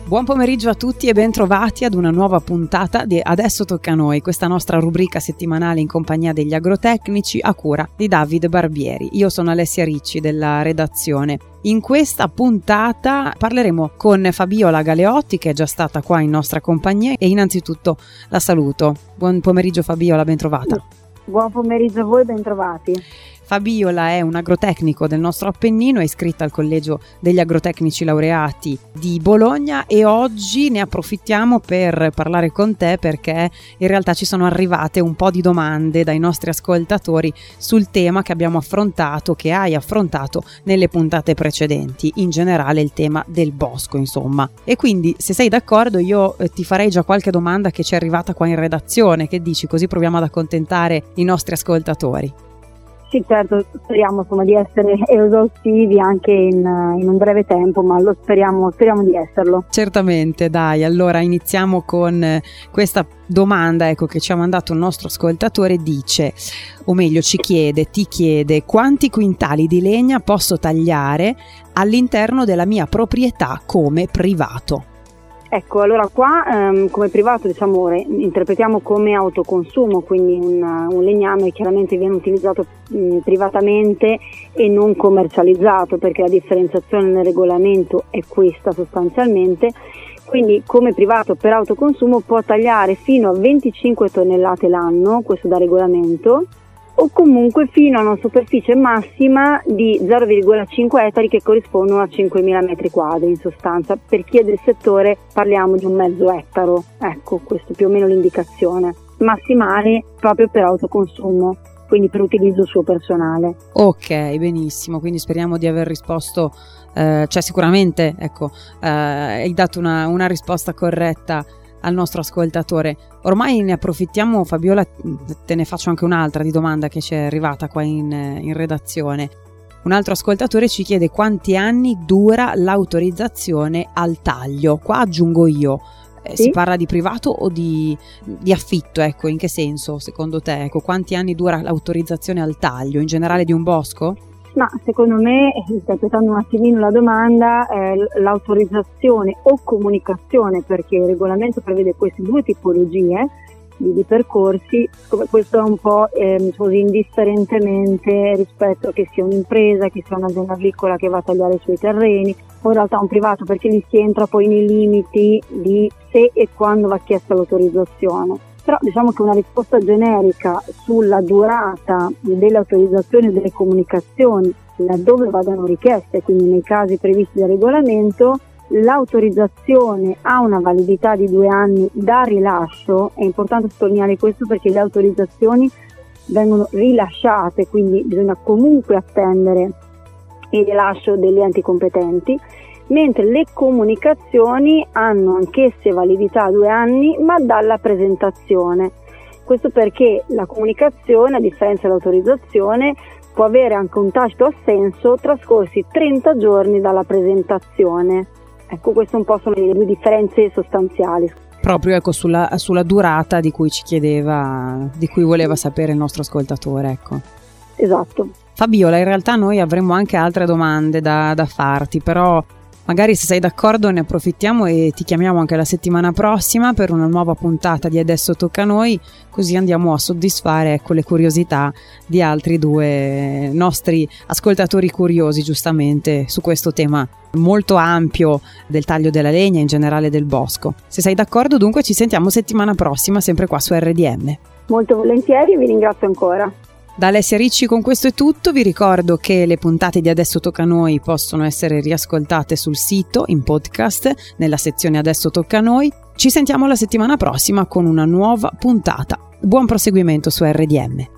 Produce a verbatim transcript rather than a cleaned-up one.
Buon pomeriggio a tutti e ben trovati ad una nuova puntata di Adesso tocca a noi, questa nostra rubrica settimanale in compagnia degli agrotecnici a cura di Davide Barbieri. Io sono Alessia Ricci della redazione. In questa puntata parleremo con Fabiola Galeotti, che è già stata qua in nostra compagnia, e innanzitutto la saluto. Buon pomeriggio Fabiola, ben trovata. Buon pomeriggio a voi, ben trovati. Fabiola è un agrotecnico del nostro Appennino, è iscritta al Collegio degli Agrotecnici Laureati di Bologna e oggi ne approfittiamo per parlare con te perché in realtà ci sono arrivate un po' di domande dai nostri ascoltatori sul tema che abbiamo affrontato, che hai affrontato nelle puntate precedenti, in generale il tema del bosco insomma. E quindi se sei d'accordo io eh, ti farei già qualche domanda che ci è arrivata qua in redazione, che dici, così proviamo ad accontentare i nostri ascoltatori. Sì, certo, speriamo insomma di essere esaustivi anche in, in un breve tempo, ma lo speriamo, speriamo di esserlo. Certamente, dai, allora iniziamo con questa domanda ecco, che ci ha mandato un nostro ascoltatore, dice, o meglio ci chiede, ti chiede, quanti quintali di legna posso tagliare all'interno della mia proprietà come privato? Ecco, allora qua ehm, come privato diciamo re, interpretiamo come autoconsumo, quindi un, un legname chiaramente viene utilizzato mh, privatamente e non commercializzato, perché la differenziazione nel regolamento è questa sostanzialmente. Quindi come privato per autoconsumo può tagliare fino a venticinque tonnellate l'anno, questo da regolamento, o comunque fino a una superficie massima di zero virgola cinque ettari che corrispondono a cinquemila metri quadri in sostanza. Per chi è del settore parliamo di un mezzo ettaro, ecco questo più o meno l'indicazione, massimali proprio per autoconsumo, quindi per utilizzo suo personale. Ok, benissimo, quindi speriamo di aver risposto, eh, cioè sicuramente ecco eh, hai dato una, una risposta corretta al nostro ascoltatore. Ormai ne approfittiamo Fabiola, te ne faccio anche un'altra di domanda che ci è arrivata qua in, in redazione. Un altro ascoltatore ci chiede quanti anni dura l'autorizzazione al taglio. Qua aggiungo io, eh, sì? Si parla di privato o di, di affitto, ecco, in che senso secondo te? Ecco, quanti anni dura l'autorizzazione al taglio in generale di un bosco? Ma secondo me, interpretando un attimino la domanda, eh, l'autorizzazione o comunicazione, perché il regolamento prevede queste due tipologie di, di percorsi, come questo è un po' eh, così indifferentemente rispetto a che sia un'impresa, che sia un'azienda agricola che va a tagliare i suoi terreni, o in realtà un privato, perché lì si entra poi nei limiti di se e quando va chiesta l'autorizzazione. Però diciamo che una risposta generica sulla durata delle autorizzazioni e delle comunicazioni, laddove vadano richieste, quindi nei casi previsti dal regolamento, l'autorizzazione ha una validità di due anni da rilascio. È importante sottolineare questo perché le autorizzazioni vengono rilasciate, quindi bisogna comunque attendere il rilascio degli enti competenti, mentre le comunicazioni hanno anch'esse validità a due anni ma dalla presentazione. Questo perché la comunicazione, a differenza dell'autorizzazione, può avere anche un tacito assenso trascorsi trenta giorni dalla presentazione. Ecco, queste un po' sono le due differenze sostanziali. Proprio ecco sulla, sulla durata di cui ci chiedeva, di cui voleva sapere il nostro ascoltatore, ecco. Esatto. Fabiola, in realtà noi avremmo anche altre domande da, da farti, però magari se sei d'accordo ne approfittiamo e ti chiamiamo anche la settimana prossima per una nuova puntata di Adesso tocca a noi, così andiamo a soddisfare ecco, le curiosità di altri due nostri ascoltatori curiosi giustamente su questo tema molto ampio del taglio della legna e in generale del bosco. Se sei d'accordo dunque ci sentiamo settimana prossima sempre qua su R D M. Molto volentieri e vi ringrazio ancora. Da Alessia Ricci con questo è tutto, vi ricordo che le puntate di Adesso tocca a noi possono essere riascoltate sul sito, in podcast, nella sezione Adesso tocca a noi. Ci sentiamo la settimana prossima con una nuova puntata. Buon proseguimento su R D M.